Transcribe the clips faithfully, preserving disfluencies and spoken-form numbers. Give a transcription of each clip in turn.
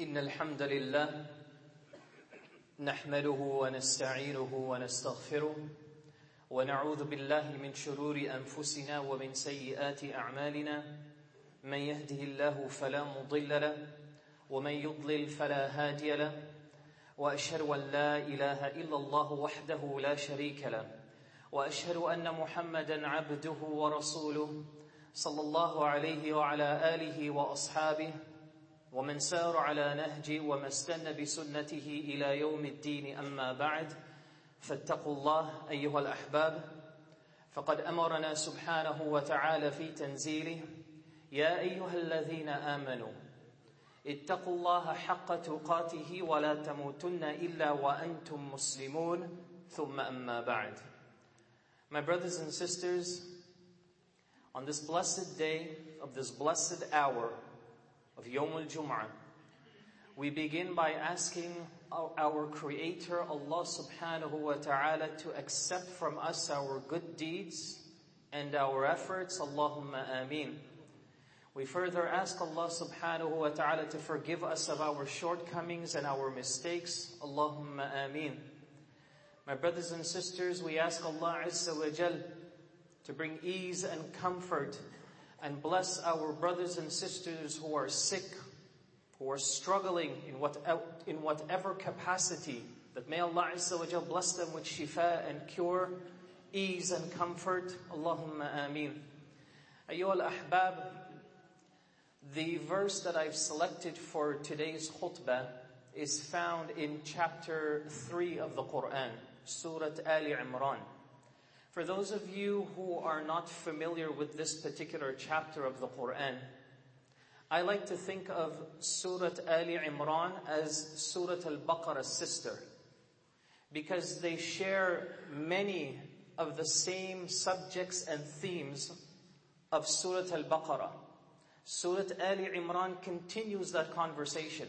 إن الحمد لله نحمده ونستعينه ونستغفره ونعوذ بالله من شرور أنفسنا ومن سيئات أعمالنا من يهده الله فلا مضل له ومن يضلل فلا هادي له وأشهد أن لا إله إلا الله وحده لا شريك له وأشهد أن محمدا عبده ورسوله صلى الله عليه وعلى آله وأصحابه ومن سار على نهجه وما استنى بسنته إلى يوم الدين. أما بعد، فاتقوا الله أيها الأحباب، فقد أمرنا سبحانه وتعالى في تنزيله: يا أيها الذين آمنوا اتقوا الله حق تقاته ولا تموتن إلا وأنتم مسلمون ثم أما بعد. My brothers and sisters, on this blessed day of this blessed hour of Yawm al-Jum'ah, we begin by asking our, our Creator, Allah subhanahu wa ta'ala, to accept from us our good deeds and our efforts. Allahumma ameen. We further ask Allah subhanahu wa ta'ala to forgive us of our shortcomings and our mistakes. Allahumma ameen. My brothers and sisters, we ask Allah Azza wa Jal to bring ease and comfort and bless our brothers and sisters who are sick, who are struggling in what in whatever capacity, that may Allah Azza wa Jal bless them with shifa and cure, ease and comfort. Allahumma ameen. Ayyuha al-ahbab, the verse that I've selected for today's khutbah is found in chapter three of the Quran, Surah Ali Imran. For those of you who are not familiar with this particular chapter of the Quran, I like to think of Surah Ali Imran as Surah Al-Baqarah's sister, because they share many of the same subjects and themes of Surah Al-Baqarah. Surah Ali Imran continues that conversation,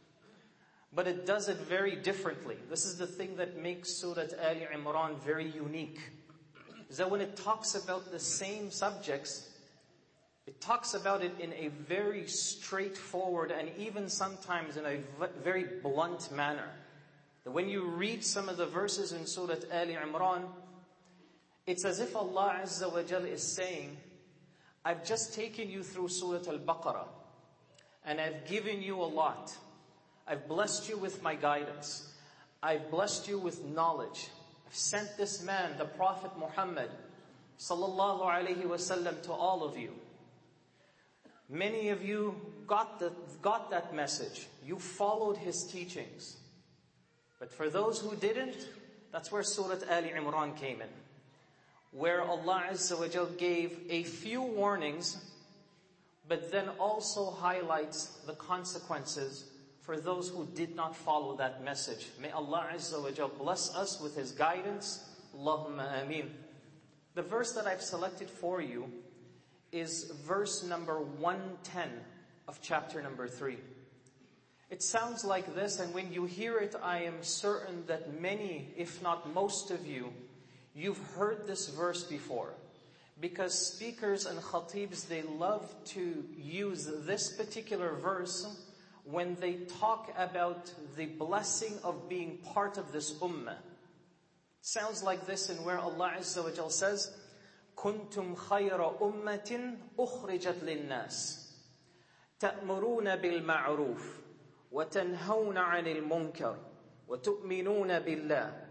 but it does it very differently. This is the thing that makes Surah Ali Imran very unique, is that when it talks about the same subjects, it talks about it in a very straightforward and even sometimes in a very blunt manner. That when you read some of the verses in Surah Ali Imran, it's as if Allah Azza wa Jal is saying, I've just taken you through Surah Al-Baqarah and I've given you a lot. I've blessed you with my guidance. I've blessed you with knowledge. I've sent this man, the Prophet Muhammad sallallahu alayhi wasallam, to all of you. Many of you got the, got that message. You followed his teachings. But for those who didn't, that's where Surah Ali Imran came in, where Allah Azza wa Jal gave a few warnings, but then also highlights the consequences for those who did not follow that message. May Allah Azza wa Jal bless us with His guidance. Allahumma ameen. The verse that I've selected for you is verse number one ten of chapter number three. It sounds like this, and when you hear it, I am certain that many, if not most of you, you've heard this verse before. Because speakers and khatibs, they love to use this particular verse when they talk about the blessing of being part of this ummah. Sounds like this in where Allah Azza wa Jal says, كنتم خير أمة أخرجت للناس تأمرون بالمعروف وتنهون عن المنكر وتؤمنون بالله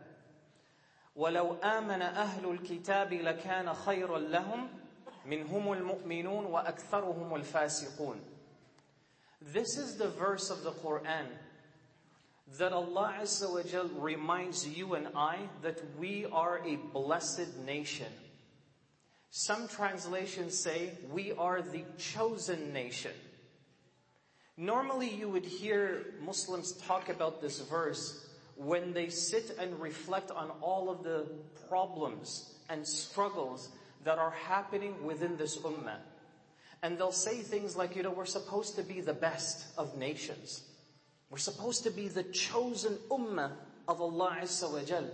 ولو آمن أهل الكتاب لكان خيرا لهم منهم المؤمنون وأكثرهم الفاسقون. This is the verse of the Quran that Allah Azza wa Jal reminds you and I that we are a blessed nation. Some translations say we are the chosen nation. Normally you would hear Muslims talk about this verse when they sit and reflect on all of the problems and struggles that are happening within this ummah. And they'll say things like, you know, we're supposed to be the best of nations. We're supposed to be the chosen ummah of Allah Azza wa Jal.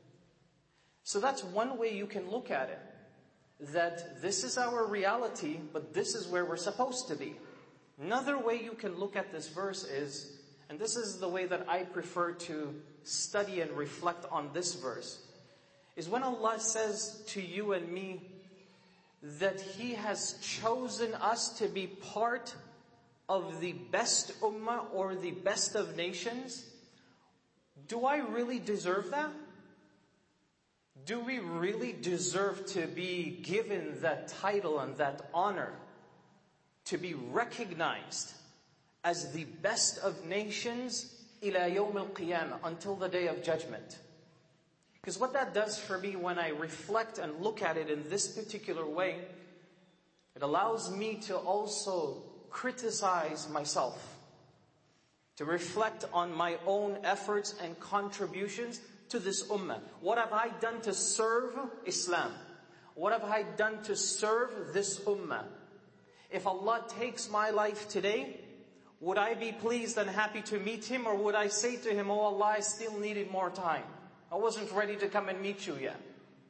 So that's one way you can look at it. That this is our reality, but this is where we're supposed to be. Another way you can look at this verse is, and this is the way that I prefer to study and reflect on this verse, is when Allah says to you and me that He has chosen us to be part of the best ummah or the best of nations. Do I really deserve that? Do we really deserve to be given that title and that honor, to be recognized as the best of nations ila yawm al-qiyamah, until the day of judgment? Because what that does for me when I reflect and look at it in this particular way, it allows me to also criticize myself, to reflect on my own efforts and contributions to this ummah. What have I done to serve Islam? What have I done to serve this ummah? If Allah takes my life today, would I be pleased and happy to meet Him, or would I say to Him, oh Allah, I still needed more time. I wasn't ready to come and meet you yet.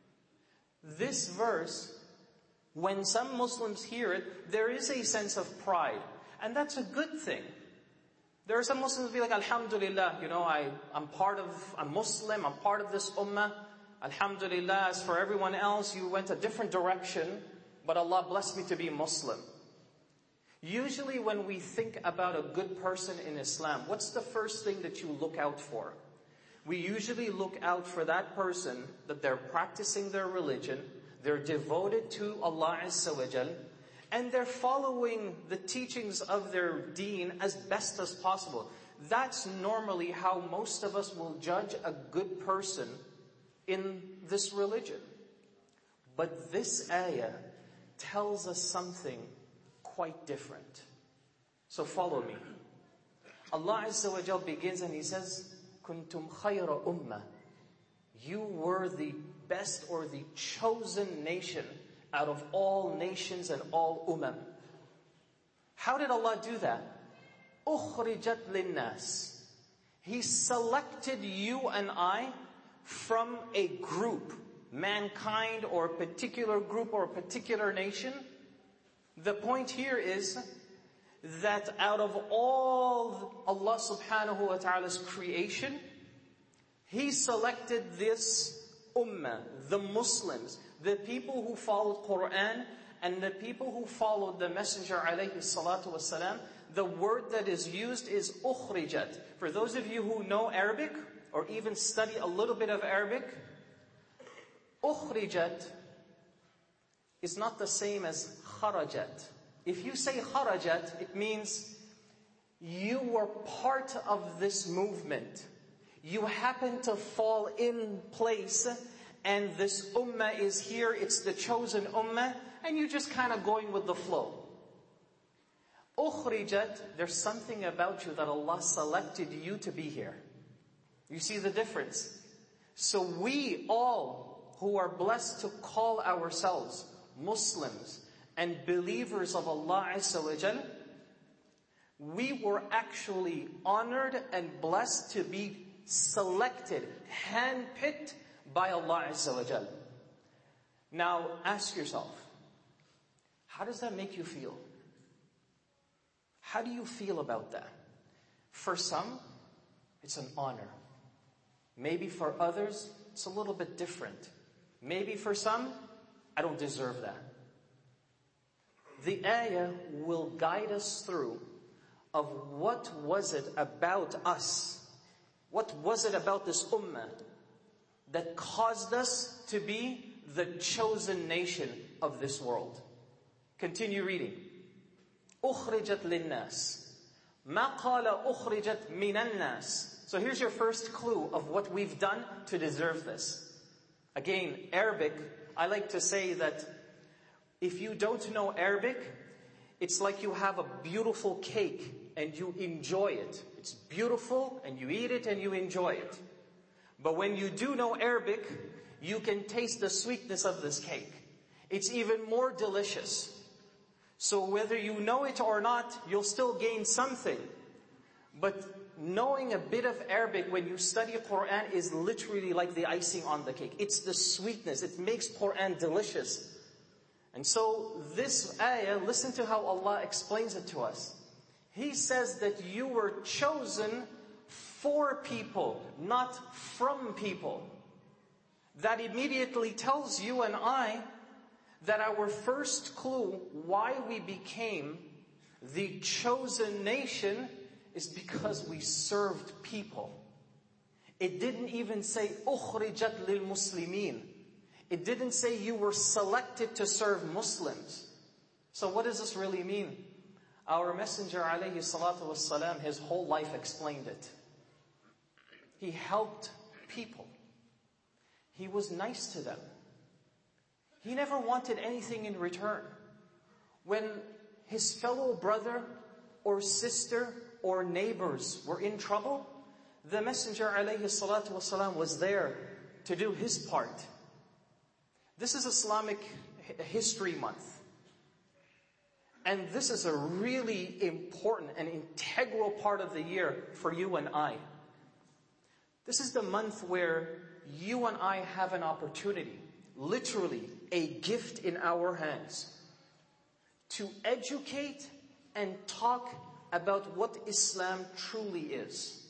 This verse, when some Muslims hear it, there is a sense of pride. And that's a good thing. There are some Muslims who be like, Alhamdulillah, you know, I, I'm part of, I'm Muslim, I'm part of this ummah. Alhamdulillah, as for everyone else, you went a different direction, but Allah blessed me to be Muslim. Usually when we think about a good person in Islam, what's the first thing that you look out for? We usually look out for that person, that they're practicing their religion, they're devoted to Allah Azza wa Jal, and they're following the teachings of their deen as best as possible. That's normally how most of us will judge a good person in this religion. But this ayah tells us something quite different. So follow me. Allah Azza wa Jal begins and He says, Kuntum khayra ummah. You were the best or the chosen nation out of all nations and all ummah. How did Allah do that? Ukhrijat linnas. He selected you and I from a group, mankind or a particular group or a particular nation. The point here is that out of all Allah subhanahu wa ta'ala's creation, He selected this ummah, the Muslims, the people who followed Quran and the people who followed the Messenger alayhi salatu wasalam. The word that is used is ukhrijat. For those of you who know Arabic or even study a little bit of Arabic, ukhrijat is not the same as kharajat. If you say kharajat, it means you were part of this movement. You happen to fall in place, and this ummah is here, it's the chosen ummah, and you're just kind of going with the flow. Ukhrijat, there's something about you that Allah selected you to be here. You see the difference? So we all who are blessed to call ourselves Muslims and believers of Allah Azza wa Jal, we were actually honored and blessed to be selected, handpicked by Allah Azza wa Jal. Now ask yourself, how does that make you feel? How do you feel about that? For some, it's an honor. Maybe for others, it's a little bit different. Maybe for some, I don't deserve that. The ayah will guide us through of what was it about us, what was it about this ummah that caused us to be the chosen nation of this world. Continue reading. أخرجت للناس ما قال أخرجت من الناس. So here's your first clue of what we've done to deserve this. Again, Arabic, I like to say that if you don't know Arabic, it's like you have a beautiful cake and you enjoy it. It's beautiful and you eat it and you enjoy it. But when you do know Arabic, you can taste the sweetness of this cake. It's even more delicious. So whether you know it or not, you'll still gain something. But knowing a bit of Arabic when you study Quran is literally like the icing on the cake. It's the sweetness. It makes Quran delicious. And so this ayah, listen to how Allah explains it to us. He says that you were chosen for people, not from people. That immediately tells you and I that our first clue why we became the chosen nation is because we served people. It didn't even say أُخْرِجَتْ لِلْمُسْلِمِينَ. It didn't say you were selected to serve Muslims. So what does this really mean? Our Messenger alayhi salatu wassalam, his whole life explained it. He helped people. He was nice to them. He never wanted anything in return. When his fellow brother or sister or neighbors were in trouble, the Messenger alayhi salatu wasalam was there to do his part. This is Islamic History Month. And this is a really important and integral part of the year for you and I. This is the month where you and I have an opportunity, literally a gift in our hands, to educate and talk about what Islam truly is.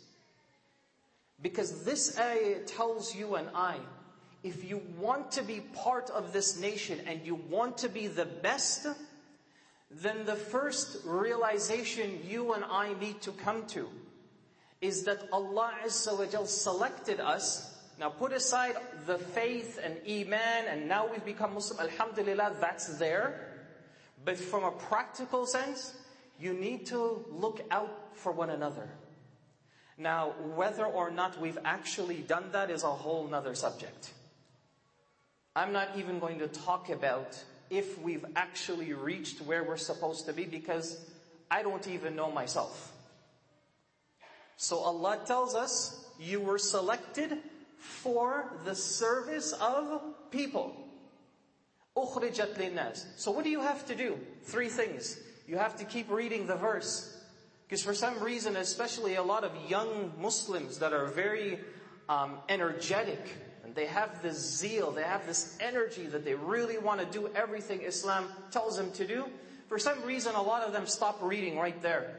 Because this ayah tells you and I, if you want to be part of this nation and you want to be the best, then the first realization you and I need to come to is that Allah Azza wa Jal selected us. Now put aside the faith and iman and now we've become Muslim, alhamdulillah, that's there. But from a practical sense, you need to look out for one another. Now, whether or not we've actually done that is a whole nother subject. I'm not even going to talk about if we've actually reached where we're supposed to be, because I don't even know myself. So Allah tells us, you were selected for the service of people. أُخْرِجَتْ لِلنَّاسِ. So what do you have to do? Three things. You have to keep reading the verse. Because for some reason, especially a lot of young Muslims that are very um, energetic, and they have this zeal, they have this energy that they really want to do everything Islam tells them to do. For some reason, a lot of them stop reading right there.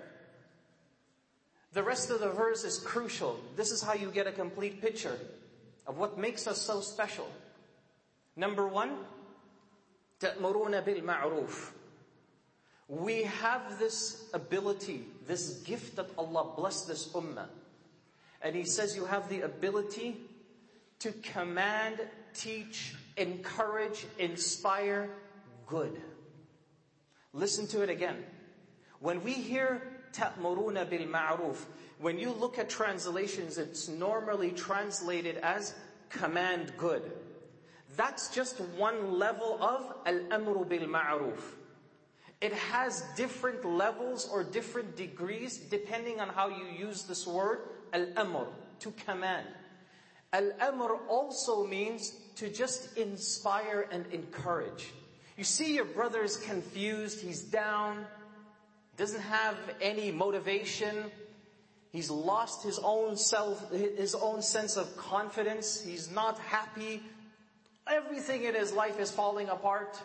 The rest of the verse is crucial. This is how you get a complete picture of what makes us so special. Number one, تَأْمُرُونَ بِالْمَعْرُوفِ. We have this ability, this gift that Allah blessed this ummah. And He says you have the ability to command, teach, encourage, inspire good. Listen to it again. When we hear تَأْمُرُونَ بِالْمَعْرُوفِ, when you look at translations, it's normally translated as command good. That's just one level of al-amru bil-ma'ruf. It has different levels or different degrees depending on how you use this word, al-amr, to command. Al-amr also means to just inspire and encourage. You see your brother is confused, he's down, doesn't have any motivation, he's lost his own self, his own sense of confidence, he's not happy, everything in his life is falling apart.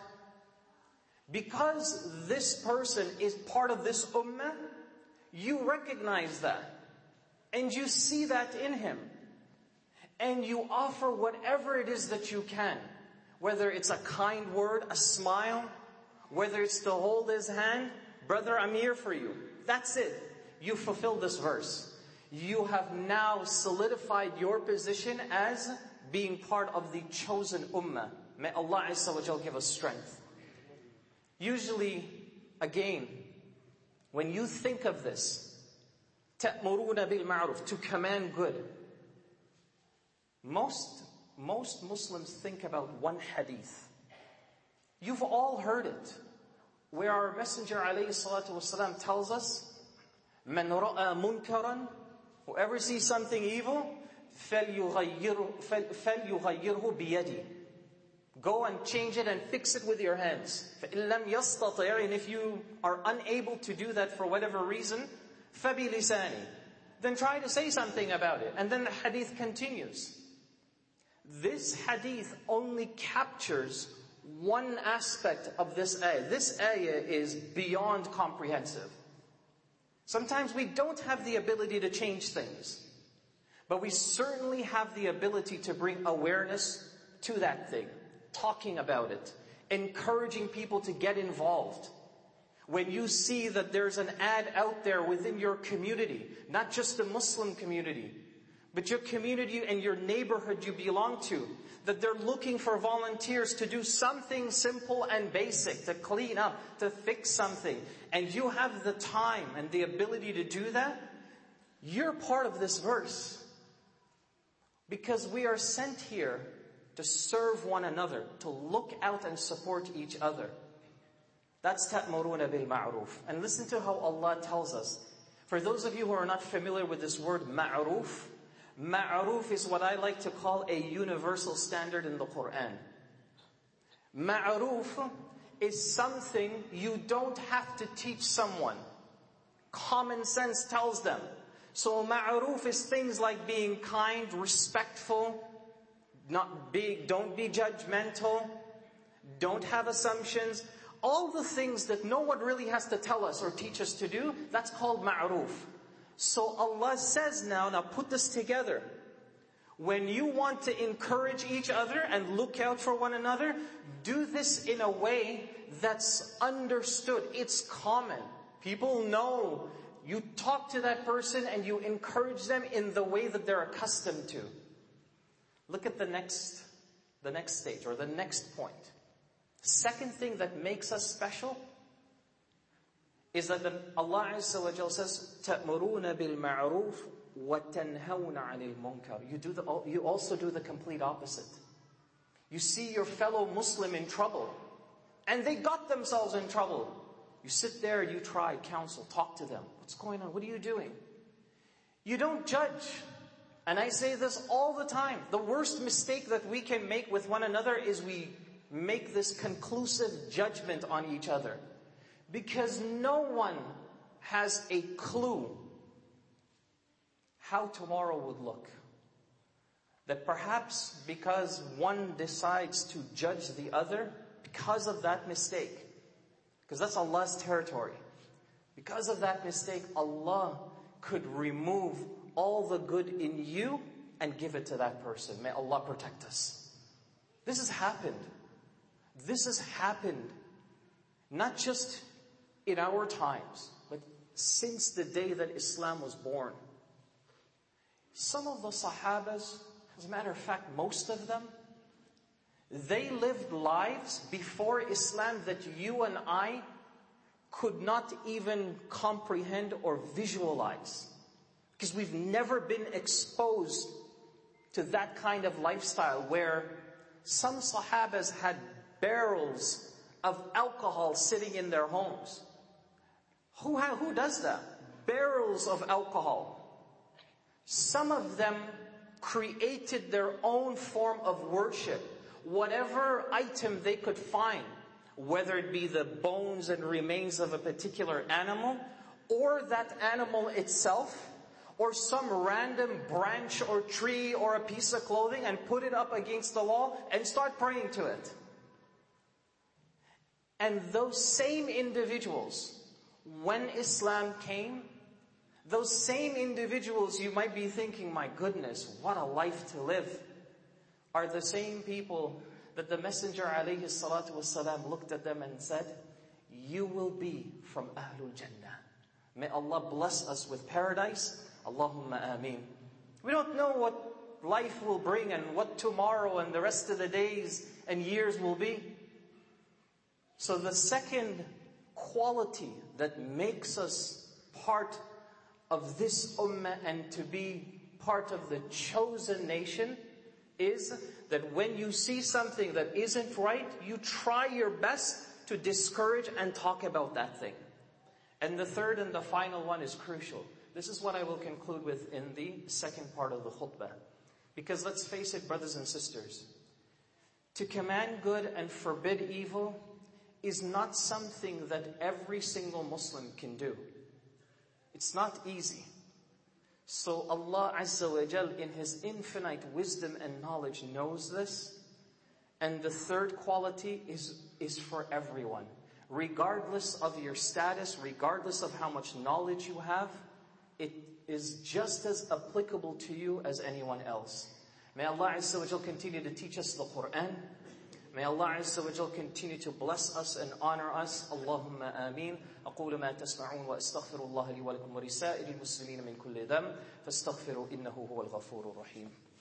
Because this person is part of this ummah, you recognize that. And you see that in him. And you offer whatever it is that you can. Whether it's a kind word, a smile, whether it's to hold his hand, brother, I'm here for you. That's it. You fulfill this verse. You have now solidified your position as being part of the chosen ummah. May Allah Azza wa Jal give us strength. Usually, again, when you think of this, تَأْمُرُونَ بِالْمَعْرُوفِ, to command good, most, most Muslims think about one hadith. You've all heard it, where our Messenger alayhi salatu wasalam tells us, مَنْ رَأَى مُنْكَرًا, whoever sees something evil, فَلْيُغَيِّرْهُ بِيَدِهِ. Go and change it and fix it with your hands. فَإِن لَمْ يَسْتَطِعْ, and if you are unable to do that for whatever reason, فَبِلِسَانِ, then try to say something about it. And then the hadith continues. This hadith only captures one aspect of this ayah. This ayah is beyond comprehensive. Sometimes we don't have the ability to change things, but we certainly have the ability to bring awareness to that thing, talking about it, encouraging people to get involved. When you see that there's an ad out there within your community, not just the Muslim community, but your community and your neighborhood you belong to, that they're looking for volunteers to do something simple and basic, to clean up, to fix something, and you have the time and the ability to do that, you're part of this verse. Because we are sent here to serve one another, to look out and support each other. That's تَأْمُرُونَ بِالْمَعْرُوفِ. And listen to how Allah tells us. For those of you who are not familiar with this word ma'ruf, ma'ruf is what I like to call a universal standard in the Quran. Ma'ruf is something you don't have to teach someone. Common sense tells them. So ma'ruf is things like being kind, respectful, not be, don't be judgmental, don't have assumptions. All the things that no one really has to tell us or teach us to do, that's called ma'ruf. So Allah says now, now put this together. When you want to encourage each other and look out for one another, do this in a way that's understood. It's common. People know. You talk to that person and you encourage them in the way that they're accustomed to. Look at the next, the next stage or the next point. Second thing that makes us special is that Allah Azza wa Jal says, تَأْمُرُونَ بِالْمَعْرُوفِ وَتَنْهَوْنَ عَنِ الْمُنْكَرِ. You do the, you also do the complete opposite. You see your fellow Muslim in trouble, and they got themselves in trouble. You sit there, you try, counsel, talk to them. What's going on? What are you doing? You don't judge. And I say this all the time. The worst mistake that we can make with one another is we make this conclusive judgment on each other. Because no one has a clue how tomorrow would look. That perhaps because one decides to judge the other, because of that mistake, because that's Allah's territory, because of that mistake, Allah could remove all the good in you and give it to that person. May Allah protect us. This has happened. This has happened not just in our times, but since the day that Islam was born. Some of the Sahabas, as a matter of fact, most of them, they lived lives before Islam that you and I could not even comprehend or visualize. Because we've never been exposed to that kind of lifestyle where some Sahabas had barrels of alcohol sitting in their homes. Who, who does that? Barrels of alcohol. Some of them created their own form of worship. Whatever item they could find, whether it be the bones and remains of a particular animal, or that animal itself, or some random branch or tree or a piece of clothing, and put it up against the wall and start praying to it. And those same individuals, when Islam came, those same individuals, you might be thinking, my goodness, what a life to live, are the same people that the Messenger alayhi salatu wasalam looked at them and said, you will be from Ahlul Jannah. May Allah bless us with paradise. Allahumma ameen. We don't know what life will bring and what tomorrow and the rest of the days and years will be. So the second quality that makes us part of this ummah and to be part of the chosen nation is that when you see something that isn't right, you try your best to discourage and talk about that thing. And the third and the final one is crucial. This is what I will conclude with in the second part of the khutbah. Because let's face it, brothers and sisters, to command good and forbid evil is not something that every single Muslim can do. It's not easy. So Allah Azza wa Jal in His infinite wisdom and knowledge knows this. And the third quality is, is for everyone. regardless of your status, regardless of how much knowledge you have, it is just as applicable to you as anyone else. May Allah Azza wa Jal continue to teach us the Quran. May Allah Azza wa Jal continue to bless us and honor us. Allahumma ameen. أقول ما تسمعون وأستغفر الله لي ولكم ولسائر المسلمين من كل ذنب فاستغفروا إنه هو الغفور الرحيم.